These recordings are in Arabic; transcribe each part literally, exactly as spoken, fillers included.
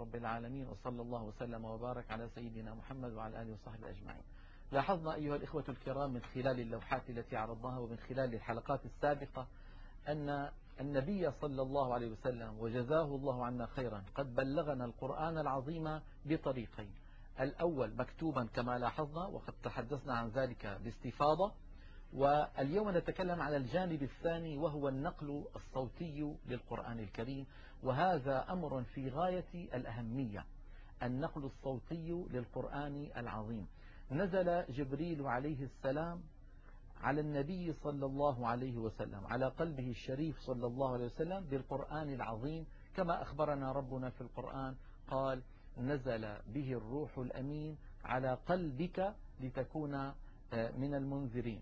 رب العالمين، وصلى الله وسلم وبارك على سيدنا محمد وعلى آله وصحبه أجمعين. لاحظنا أيها الإخوة الكرام من خلال اللوحات التي عرضناها ومن خلال الحلقات السابقة أن النبي صلى الله عليه وسلم وجزاه الله عنا خيرا قد بلغنا القرآن العظيم بطريقين: الأول مكتوبا كما لاحظنا وقد تحدثنا عن ذلك باستفاضة، واليوم نتكلم على الجانب الثاني وهو النقل الصوتي للقرآن الكريم، وهذا أمر في غاية الأهمية، النقل الصوتي للقرآن العظيم. نزل جبريل عليه السلام على النبي صلى الله عليه وسلم على قلبه الشريف صلى الله عليه وسلم بالقرآن العظيم، كما أخبرنا ربنا في القرآن قال: نزل به الروح الأمين على قلبك لتكون من المنذرين.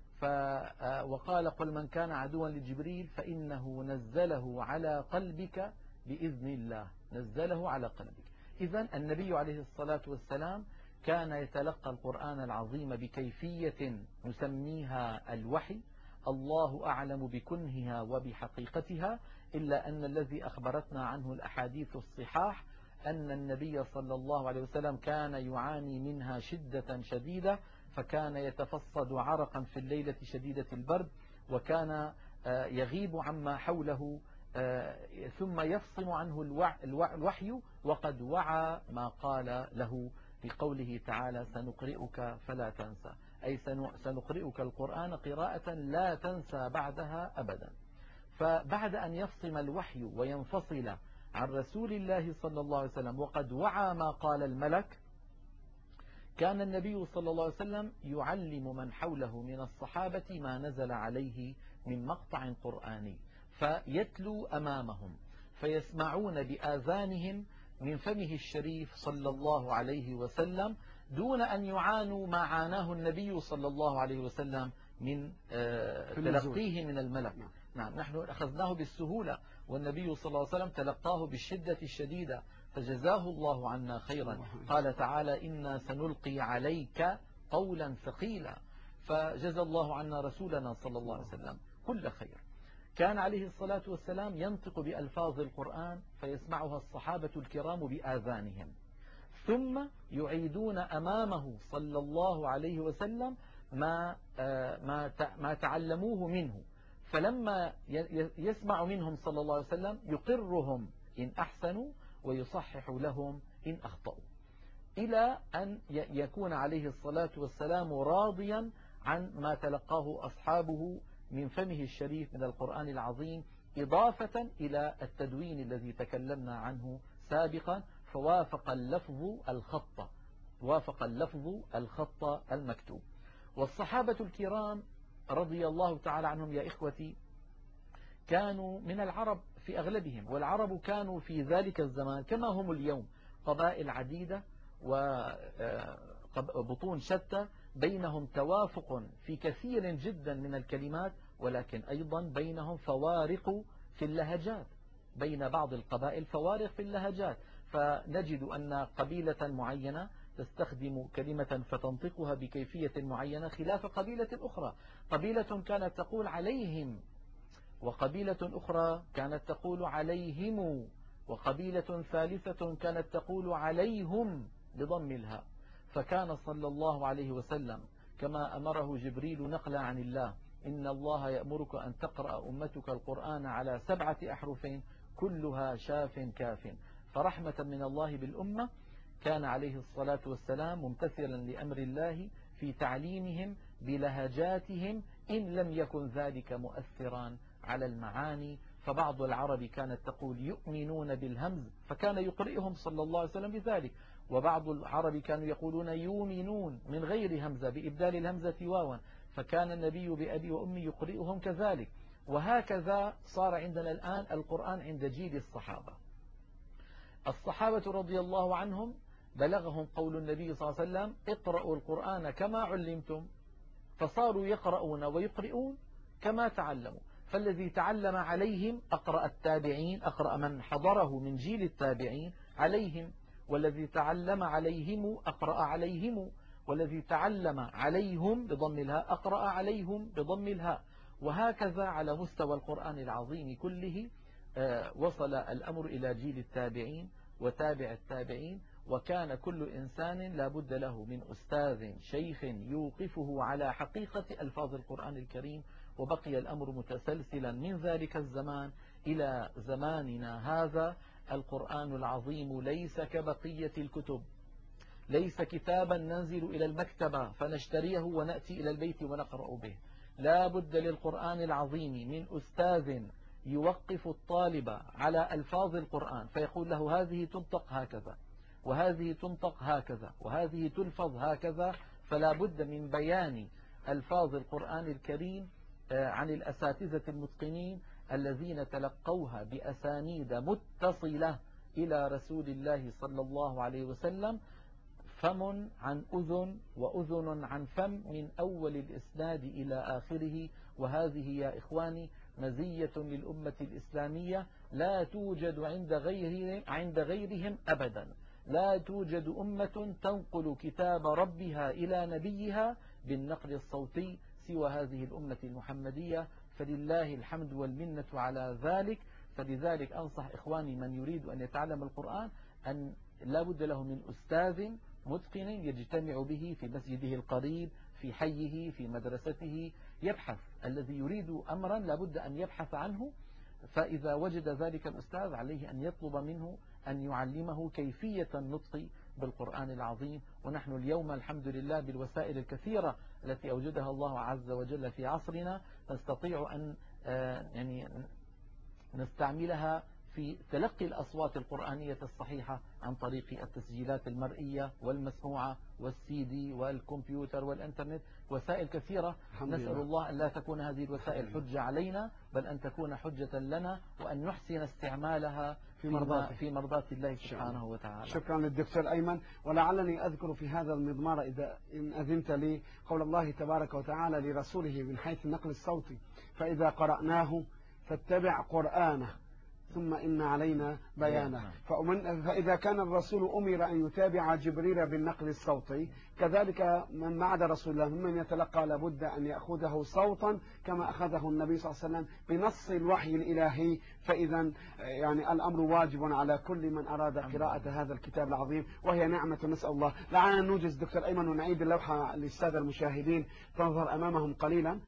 وقال: قل من كان عدوا لجبريل فإنه نزله على قلبك بإذن الله، نزله على قلبك. إذن النبي عليه الصلاة والسلام كان يتلقى القرآن العظيم بكيفية نسميها الوحي، الله أعلم بكنهها وبحقيقتها، إلا أن الذي أخبرتنا عنه الأحاديث الصحاح أن النبي صلى الله عليه وسلم كان يعاني منها شدة شديدة، فكان يتفصد عرقا في الليلة شديدة البرد، وكان يغيب عما حوله، ثم يفصم عنه الوحي وقد وعى ما قال له بقوله تعالى: سنقرئك فلا تنسى، أي سنقرئك القرآن قراءة لا تنسى بعدها أبدا. فبعد أن يفصم الوحي وينفصل عن رسول الله صلى الله عليه وسلم وقد وعى ما قال الملك، كان النبي صلى الله عليه وسلم يعلم من حوله من الصحابة ما نزل عليه من مقطع قرآني، فيتلو أمامهم فيسمعون بآذانهم من فمه الشريف صلى الله عليه وسلم دون أن يعانوا ما عاناه النبي صلى الله عليه وسلم من تلقيه من الملك. نعم، نحن أخذناه بالسهولة، والنبي صلى الله عليه وسلم تلقاه بالشدة الشديدة، فجزاه الله عنا خيرا. قال تعالى: إنا سنلقي عليك قولا ثقيلا، فجزى الله عنا رسولنا صلى الله عليه وسلم كل خير. كان عليه الصلاة والسلام ينطق بألفاظ القرآن فيسمعها الصحابة الكرام بآذانهم، ثم يعيدون أمامه صلى الله عليه وسلم ما ما ما تعلموه منه، فلما يسمع منهم صلى الله عليه وسلم يقرهم إن أحسنوا ويصحح لهم إن أخطأوا، إلى أن يكون عليه الصلاة والسلام راضيا عن ما تلقاه أصحابه من فمه الشريف من القرآن العظيم، إضافة إلى التدوين الذي تكلمنا عنه سابقا، فوافق اللفظ الخط، وافق اللفظ الخط المكتوب. والصحابة الكرام رضي الله تعالى عنهم يا إخوتي كانوا من العرب في أغلبهم، والعرب كانوا في ذلك الزمان كما هم اليوم قبائل عديدة وبطون شتى، بينهم توافق في كثير جدا من الكلمات، ولكن أيضا بينهم فوارق في اللهجات، بين بعض القبائل فوارق في اللهجات، فنجد أن قبيلة معينة تستخدم كلمة فتنطقها بكيفية معينة خلاف قبيلة أخرى. قبيلة كانت تقول عليهم، وقبيلة أخرى كانت تقول عليهم، وقبيلة ثالثة كانت تقول عليهم بضم الهاء. فكان صلى الله عليه وسلم كما أمره جبريل نقلا عن الله: إن الله يأمرك أن تقرأ أمتك القرآن على سبعة أحرف كلها شاف كاف، فرحمة من الله بالأمة كان عليه الصلاة والسلام ممتثلا لأمر الله في تعليمهم بلهجاتهم، إن لم يكن ذلك مؤثرا على المعاني. فبعض العرب كانت تقول يؤمنون بالهمز، فكان يقرئهم صلى الله عليه وسلم بذلك، وبعض العرب كانوا يقولون يؤمنون من غير همزة بإبدال الهمزة واوا، فكان النبي بأبي وأمي يقرئهم كذلك. وهكذا صار عندنا الآن القرآن عند جيل الصحابة. الصحابة رضي الله عنهم بلغهم قول النبي صلى الله عليه وسلم: اقرأوا القرآن كما علمتم، فصاروا يقرؤون ويقرؤون كما تعلموا. فالذي تعلم عليهم أقرأ التابعين، أقرأ من حضره من جيل التابعين عليهم، والذي تعلم عليهم أقرأ عليهم، والذي تعلم عليهم بضم الهاء أقرأ عليهم بضم الهاء. وهكذا على مستوى القرآن العظيم كله وصل الأمر إلى جيل التابعين، وتابع التابعين. وكان كل إنسان لا بد له من أستاذ شيخ يوقفه على حقيقة ألفاظ القرآن الكريم. وبقي الأمر متسلسلا من ذلك الزمان إلى زماننا هذا. القرآن العظيم ليس كبقية الكتب، ليس كتابا ننزل إلى المكتبة فنشتريه ونأتي إلى البيت ونقرأ به. لا بد للقرآن العظيم من أستاذ يوقف الطالب على ألفاظ القرآن فيقول له هذه تنطق هكذا، وهذه تنطق هكذا، وهذه تلفظ هكذا. فلا بد من بيان ألفاظ القرآن الكريم عن الأساتذة المتقنين الذين تلقوها بأسانيد متصلة إلى رسول الله صلى الله عليه وسلم، فم عن أذن وأذن عن فم من أول الإسناد إلى آخره. وهذه يا إخواني مزية للأمة الإسلامية لا توجد عند غيرهم, عند غيرهم أبدا. لا توجد أمة تنقل كتاب ربها إلى نبيها بالنقل الصوتي سوى هذه الأمة المحمدية، فلله الحمد والمنة على ذلك. فلذلك أنصح إخواني من يريد أن يتعلم القرآن أن لا بد له من أستاذ متقن يجتمع به في مسجده القريب، في حيه، في مدرسته، يبحث. الذي يريد أمرا لا بد أن يبحث عنه، فإذا وجد ذلك الأستاذ عليه أن يطلب منه أن يعلمه كيفية النطق بالقرآن العظيم. ونحن اليوم الحمد لله بالوسائل الكثيرة التي أوجدها الله عز وجل في عصرنا نستطيع أن يعني نستعملها في تلقي الأصوات القرآنية الصحيحة عن طريق التسجيلات المرئية والمسموعة والسي دي والكمبيوتر والإنترنت، وسائل كثيرة. نسأل الله. الله أن لا تكون هذه الوسائل حجة علينا، بل أن تكون حجة لنا، وأن نحسن استعمالها في مرضاته في مرضات الله سبحانه وتعالى. شكرا للدكتور أيمن. ولعلني أذكر في هذا المضمار إذا إن أذنت لي قول الله تبارك وتعالى لرسوله من حيث النقل الصوتي: فإذا قرأناه فاتبع قرآنه ثم إن علينا بيانه. فإذا كان الرسول أمر أن يتابع جبريل بالنقل الصوتي، كذلك من بعد رسول الله ممن يتلقى لابد أن يأخذه صوتا كما أخذه النبي صلى الله عليه وسلم بنص الوحي الإلهي. فإذا يعني الأمر واجب على كل من أراد قراءة هذا الكتاب العظيم، وهي نعمة نسأل الله. لعلنا نوجز دكتور أيمن ونعيد اللوحة للسادة المشاهدين تنظر أمامهم قليلا.